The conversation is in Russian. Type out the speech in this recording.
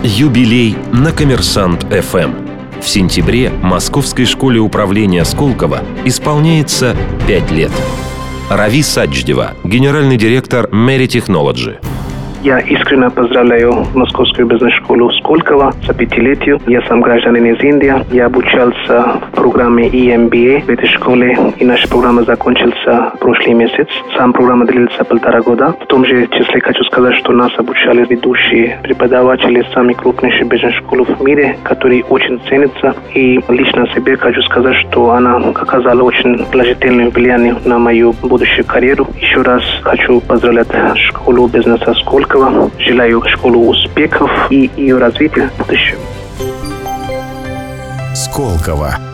Юбилей на Коммерсант ФМ. В сентябре Московской школе управления Сколково исполняется 5 лет. Рави Садждева, генеральный директор Мэри Технологи. Я искренне поздравляю Московскую бизнес-школу Сколково с 5-летием. Я сам гражданин из Индии. Я обучался в программе EMBA в этой школе, и наша программа закончилась в прошлый месяц. Сам программа длится 1,5 года. В том же числе хочу сказать, что нас обучали ведущие преподаватели самых крупнейших бизнес-школ в мире, которые очень ценятся. И лично себе хочу сказать, что она оказала очень положительное влияние на мою будущую карьеру. Еще раз хочу поздравлять школу бизнеса Сколково. Желаю школу успехов и ее развития в будущем. Сколково.